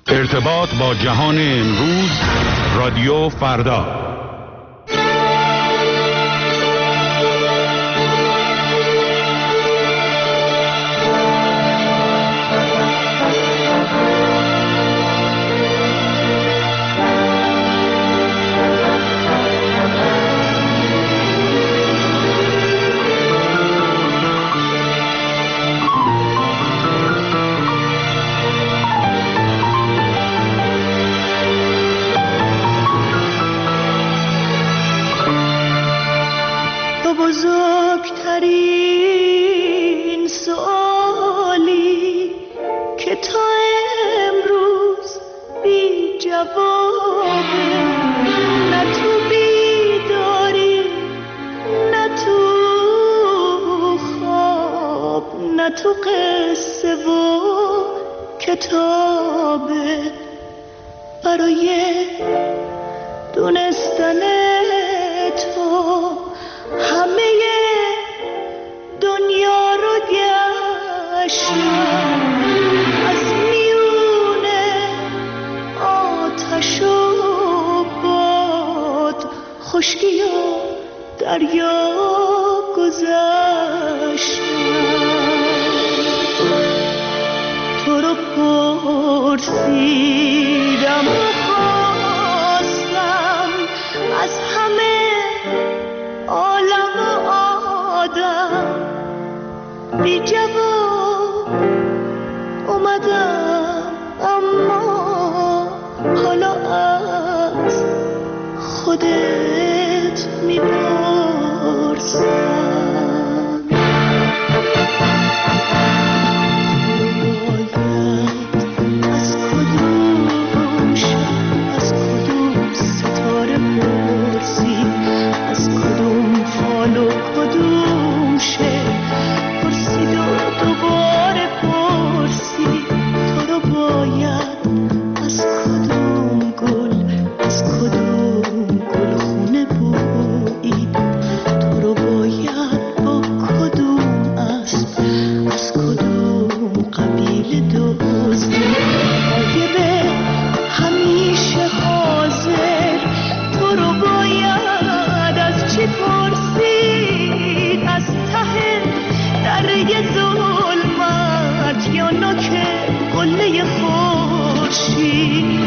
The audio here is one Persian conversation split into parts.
ارتباط با جهان امروز، رادیو فردا. بزرگترین سوالی که تا امروز بی جوابه، نه تو بیداری نه تو خواب نه تو قصه و کتابه. برای دونستن تو همه دنیا رو گشتم، از میونه آتش و باد، خشکی و دریا گذشتم. تو رو پرسیدم و خواستم از همه عالم و آدم، بی جواب اومدم، اما حالا از خودت میپرسم. از کدوم شب، از کدوم ستاره پرسی، از کدوم فال و کدوم شعر پرسید و دوباره پرسی. تو رو باید از کدوم گل، از کدوم گلخونه بویید. تو رو باید با کدوم اسب، از کدوم قبیله دزدید. غایبه همیشه حاضر، تو رو باید از چی پرسید؟ از ته دره ظلمت یا نوک قله خورشید؟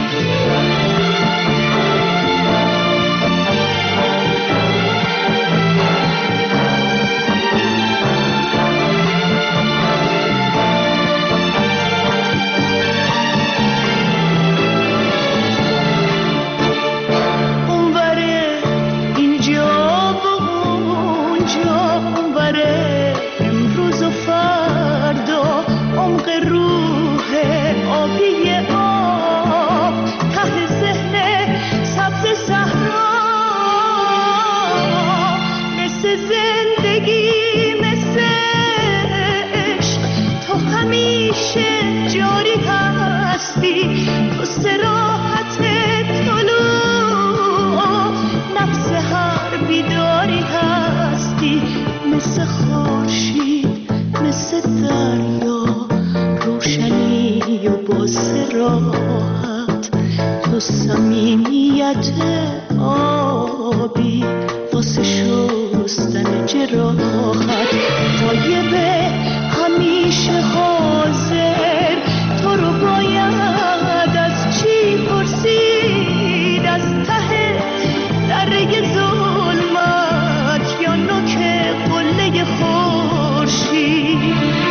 تو صراحت طلوع نفس هر بیداری هستی، مثل خورشید مثل دریا روشنی و با صراحت. تو صمیمیت آبی واسه شستن جراحت. غایبه همیشه حاضر، تو رو باید از چی پرسید؟ از ته دره ظلمت یا نوک قله خورشید؟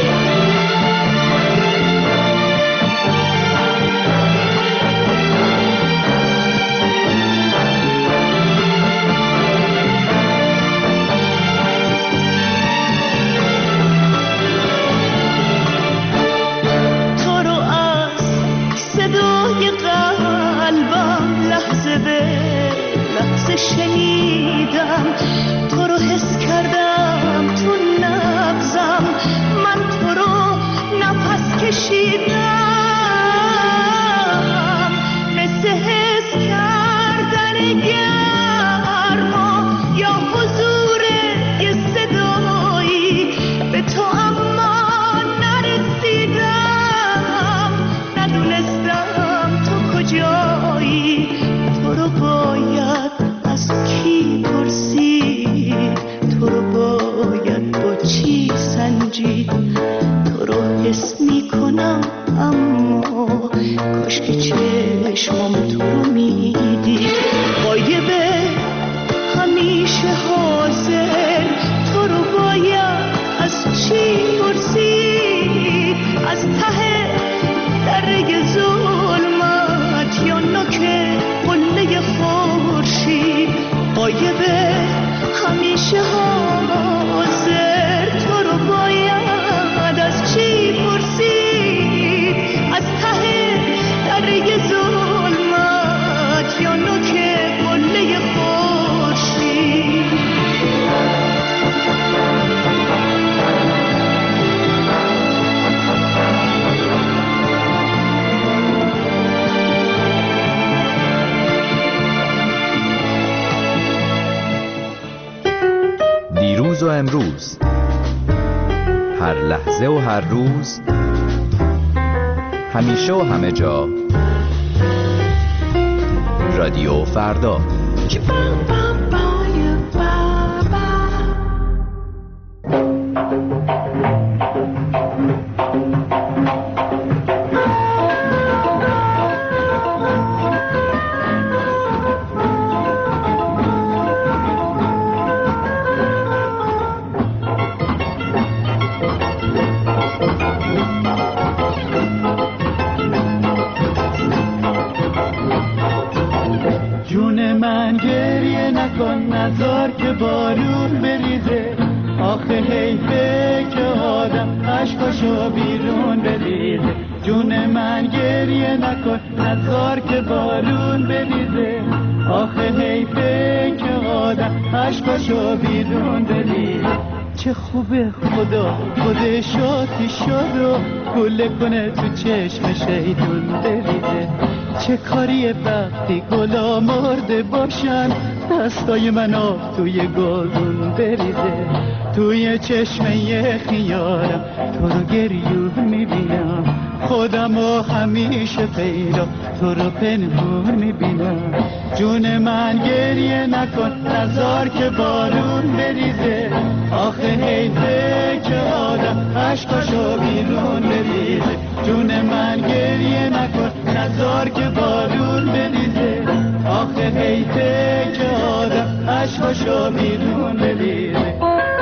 شنیدم تو رو، حس کردم تو نبضم، من تو رو نفس کشیدم، مثل حس کردن گرما یا حضور یه صدایی به تو، اما نرسیدم، ندونستم امروز، هر لحظه و هر روز، همیشه و همه جا، رادیو فردا. جون من گریه نکن، نذار که بارون بریزه. آخه حیفه که آدم عشقاشو بیرون بریزه. جون من گریه نکن، نذار که بارون بریزه. آخه حیفه که آدم عشقاشو بیرون بریزه. چه خوبه خدا خودش آتیش شد و گله کنه تو چشم شیطون بریزه. چه کاریه وقتی گلا مرده باشن، دستای من آب توی گلدون بریزه. توی چشمه خیارم تو رو گریون میبینم، خودم رو همیشه پیدا تو رو پنهون میبینم. جون من گریه نکن، نذار که بارون بریزه. آخه حیفه که آدم عشقاشو بیرون بریزه. جون من گریه نکن، نذار که بارون بریزه. آخه حیفه که آدم عشقاشو بیرون بریزه.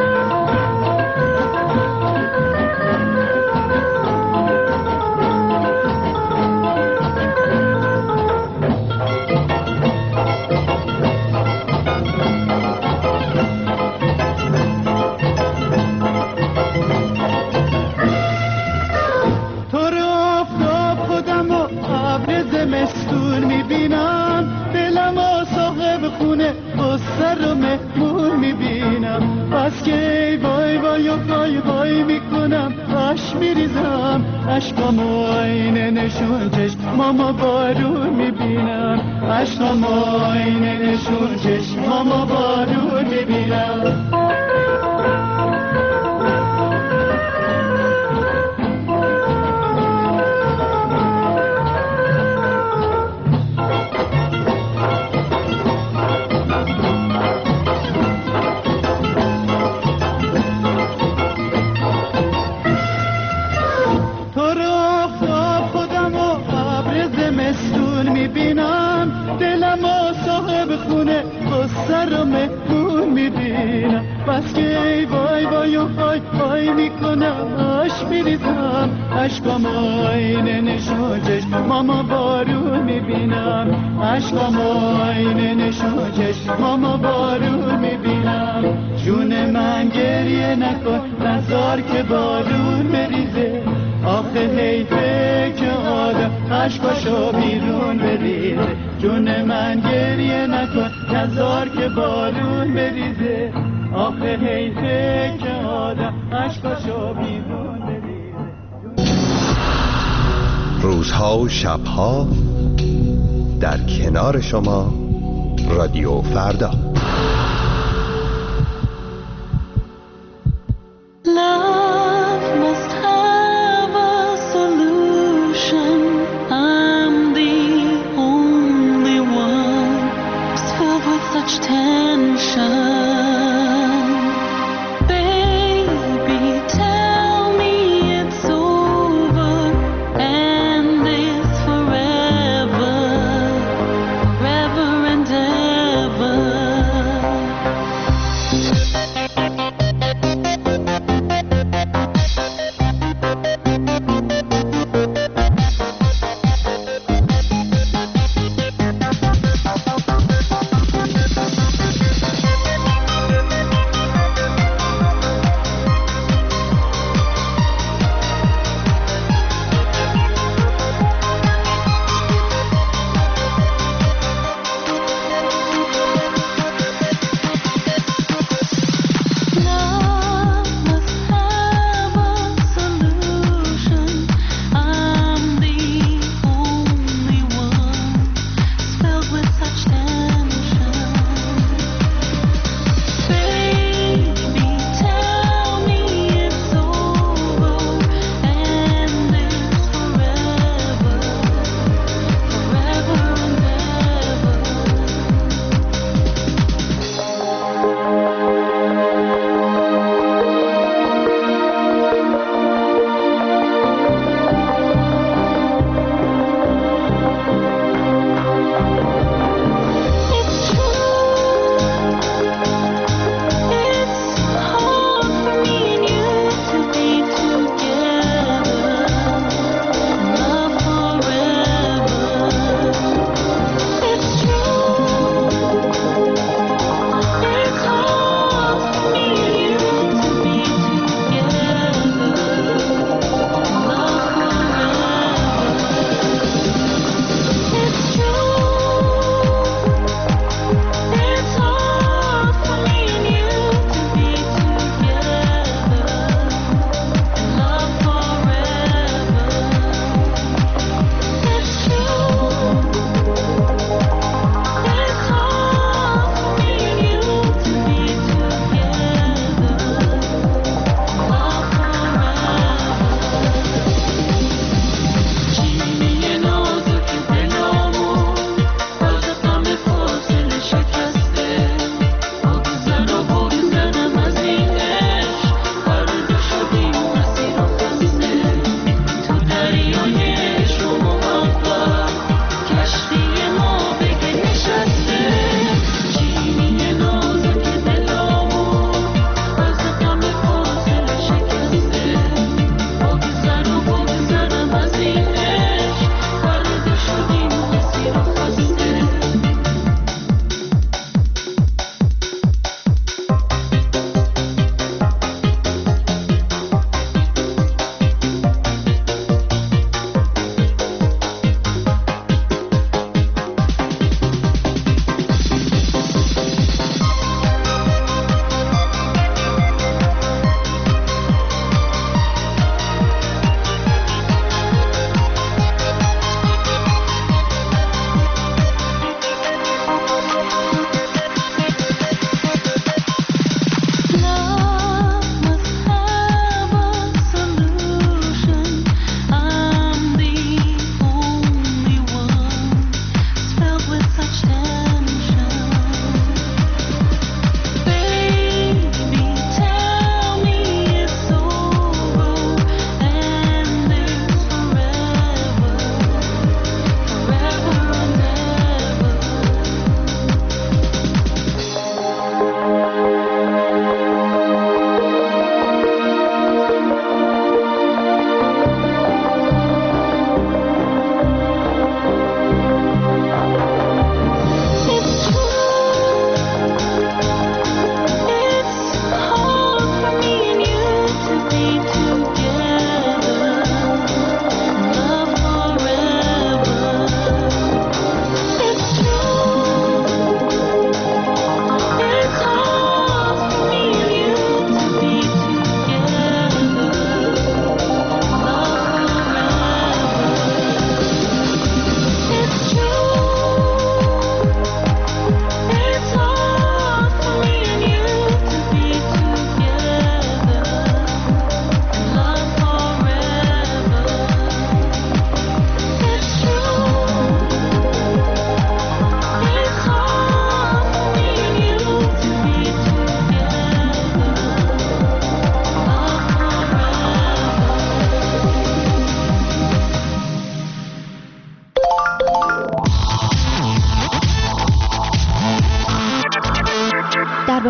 مستون میبینم، دلم و صاحب خونه بستر و مهمون میبینم. بس که ای وای وای و وای وای میکنم، اش میریزم اشکام و آینه نشون چشمام بارون میبینم. اشکام و آینه نشون چشمام بارون میبینم. سر و مهمون میبینم. بس که ای وای وای و وای وای میکنم، اش میریزم اشکام آینه نشون چشمام بارون میبینم. اشکام آینه نشون چشمام بارون میبینم. جون من گریه نکن، نذار که بارون بریزه. آخه حیفه که آدم عشقاشو بیرون بریزه. جون من گریه نکن، نذار که بارون بریزه. آخه حیفه که آدم عشقاشو بیرون بریزه. روزها و شبها در کنار شما، رادیو فردا. Forever and ever.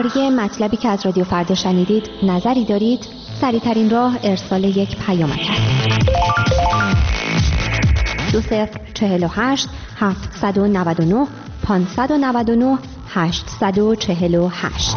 درباره مطلبی که از رادیو فردا شنیدید نظری دارید؟ سریع‌ترین راه ارسال یک پیامک است. 2048 799 599 848.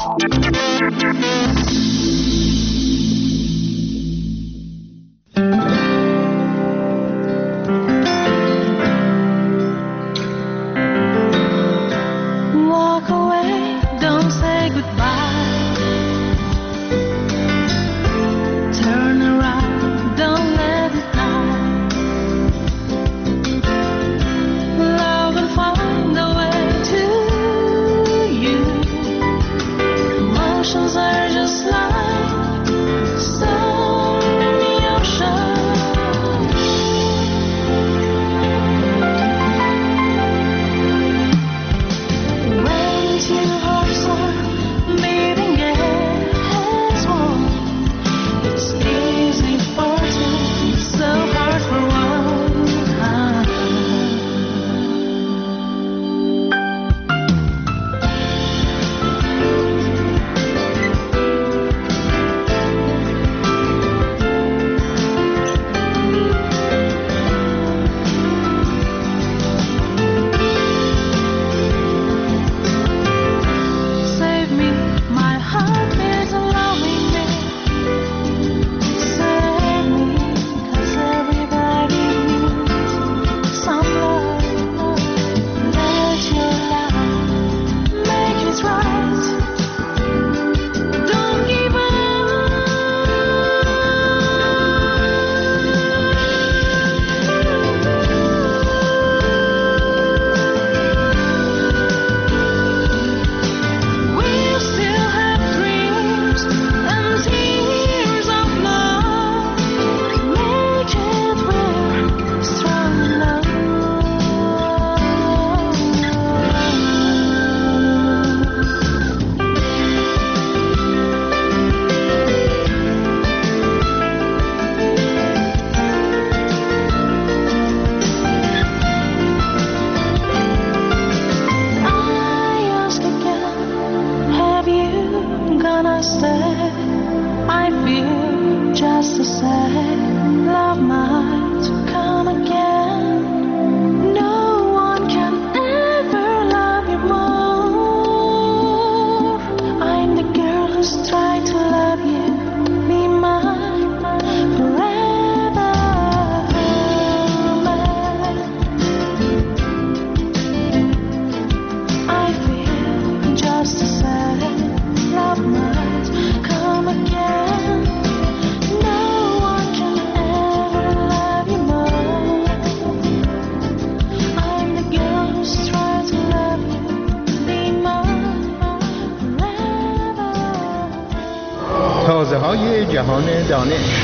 تازه‌های جهان دانش.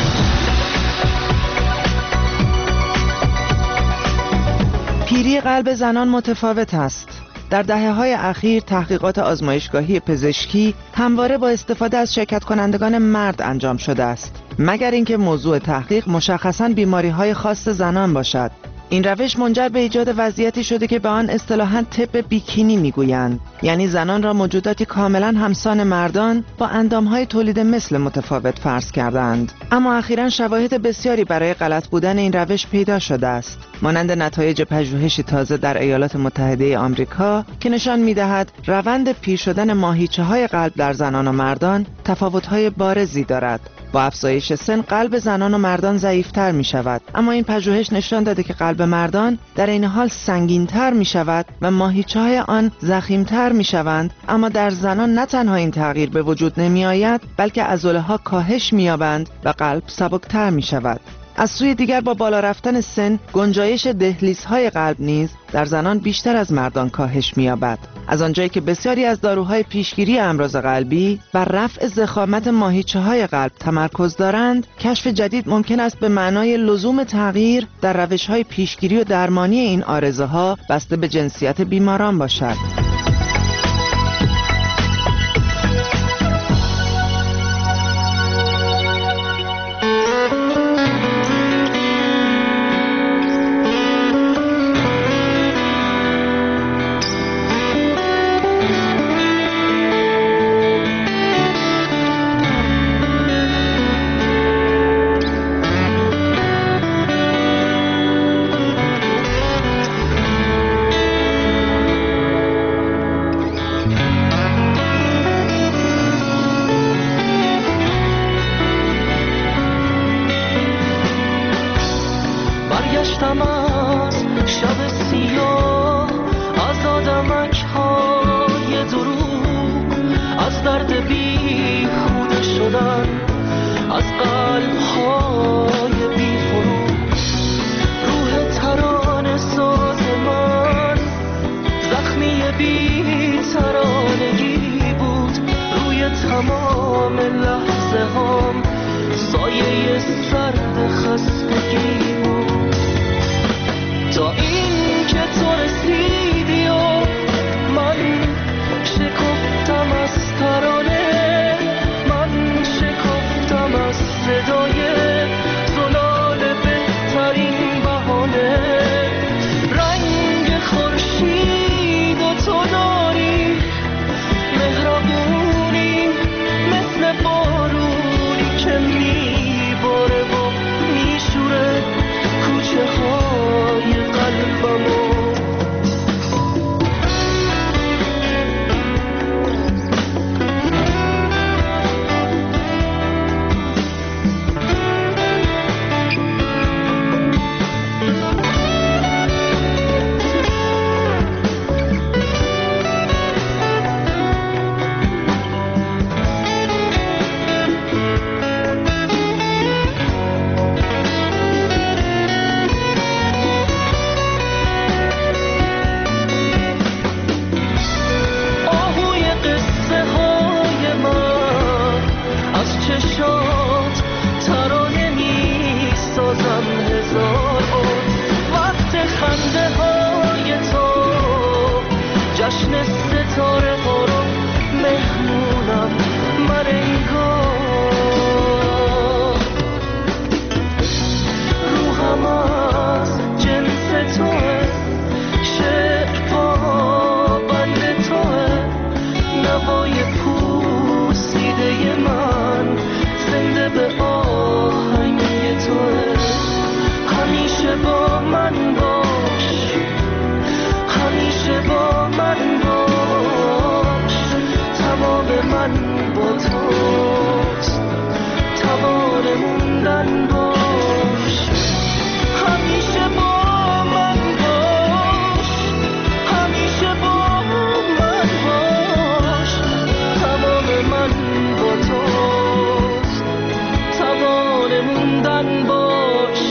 پیری قلب زنان متفاوت است. در دهه‌های اخیر تحقیقات آزمایشگاهی پزشکی همواره با استفاده از شرکت کنندگان مرد انجام شده است، مگر اینکه موضوع تحقیق مشخصاً بیماری‌های خاص زنان باشد. این روش منجر به ایجاد وضعیتی شده که به آن اصطلاحاً طب بیکینی میگویند، یعنی زنان را موجوداتی کاملاً همسان مردان با اندام‌های تولید مثل متفاوت فرض کردند. اما اخیراً شواهد بسیاری برای غلط بودن این روش پیدا شده است، مانند نتایج پژوهشی تازه در ایالات متحده آمریکا که نشان می‌دهد روند پیر شدن ماهیچه‌های قلب در زنان و مردان تفاوت‌های بارزی دارد. با افزایش سن قلب زنان و مردان ضعیف‌تر می‌شود، اما این پژوهش نشان داده که قلب مردان در این حال سنگین‌تر می‌شود و ماهیچه‌های آن ضخیم‌تر می‌شوند. اما در زنان نه تنها این تغییر به وجود نمی‌آید، بلکه عضله‌ها کاهش می‌یابند و قلب سبکتر می‌شود. از سوی دیگر با بالا رفتن سن گنجایش دهلیزهای قلب نیز در زنان بیشتر از مردان کاهش می‌یابد. از آنجایی که بسیاری از داروهای پیشگیری امراض قلبی بر رفع ضخامت ماهیچه‌های قلب تمرکز دارند، کشف جدید ممکن است به معنای لزوم تغییر در روش‌های پیشگیری و درمانی این عارضه‌ها بسته به جنسیت بیماران باشد. از شب سیاه، از آدمک‌های دروغ، از درد بیهوده شدن، از قلب‌های بی‌فروغ. روح ترانه ساز من زخمی بی‌ترانگی بود، روی تمام لحظه هام سایه سرد خستگی بود. تا این که تو رسیدی و من شکفتم از ترانه، من شکفتم از صدای زلال بهترین بهانه. رنگ خورشید و تو داری مهربونی مثل بارونی که میباره و میشوره کوچه های قلبمو. جشن ستاره ها رو مهمونم من انگار. روحم از جنس توه، شعر پابند توه، نوای پوسیده من زنده به آهنگ توه. همیشه با من باش، همیشه با من باش، تمام من با توست، توان موندن باش. همیشه با من باش، همیشه با من باش، تمام من با توست، توان موندن باش.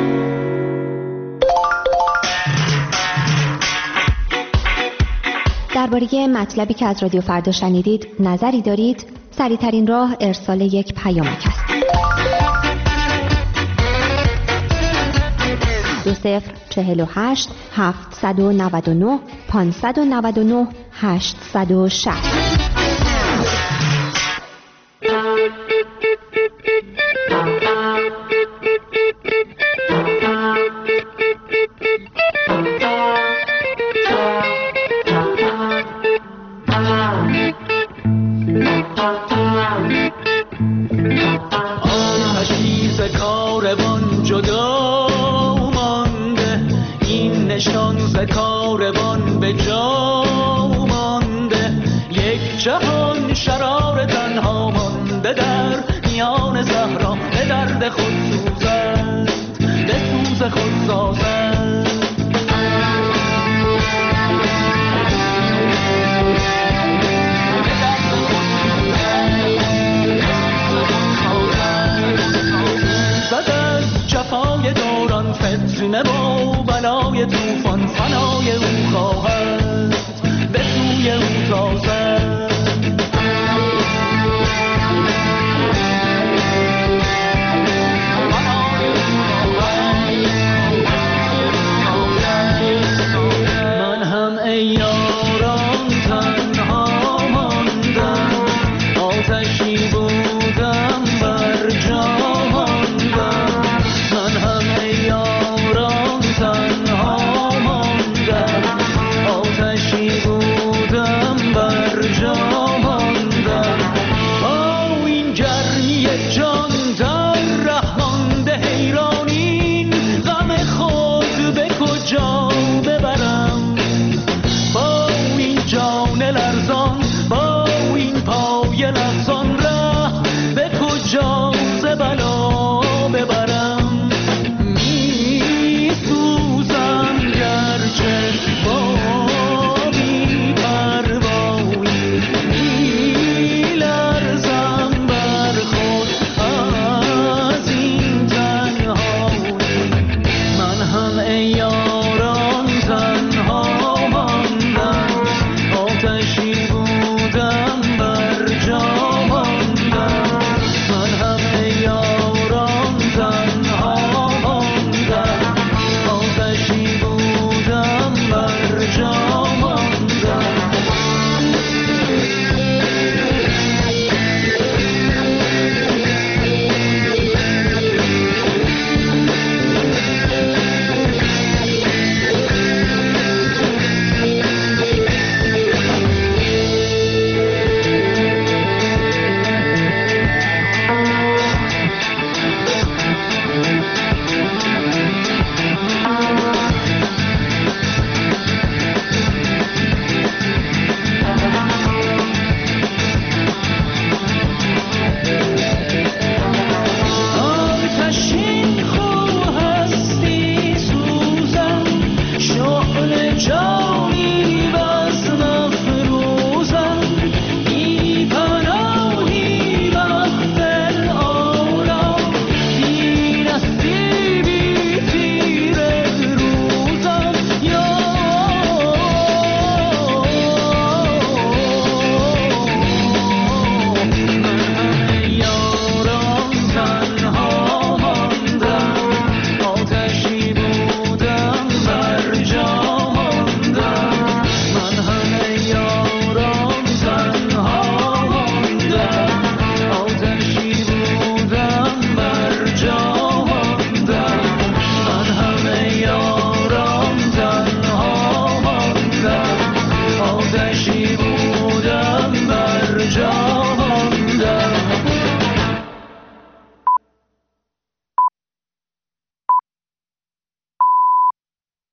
درباره مطلبی که از رادیو فردا شنیدید نظری دارید؟ سریع‌ترین راه ارسال یک پیامک است. 2048 799 599 860. جهان شرار تنها مانده در میان زهرا، به درد خود سوزد، به سوز خود سازد. زد از جفای دوران فتنه و بلای توفان، فنای او خواهد به سوی او تازد. جان